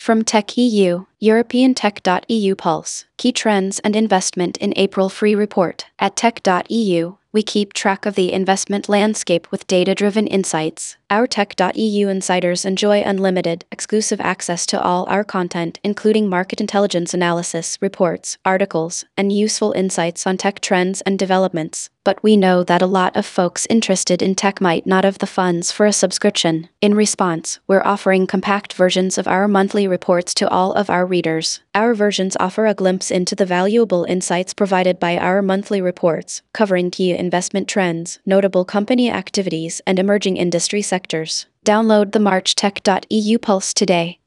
From TechEU, European Tech.eu Pulse, Key Trends and Investment in April Free Report. At Tech.eu, we keep track of the investment landscape with data-driven insights. Our Tech.eu insiders enjoy unlimited, exclusive access to all our content, including market intelligence analysis, reports, articles, and useful insights on tech trends and developments. But we know that a lot of folks interested in tech might not have the funds for a subscription. In response, we're offering compact versions of our monthly reports to all of our readers. Our versions offer a glimpse into the valuable insights provided by our monthly reports, covering key investment trends, notable company activities, and emerging industry sectors. Download the March Tech.eu Pulse today.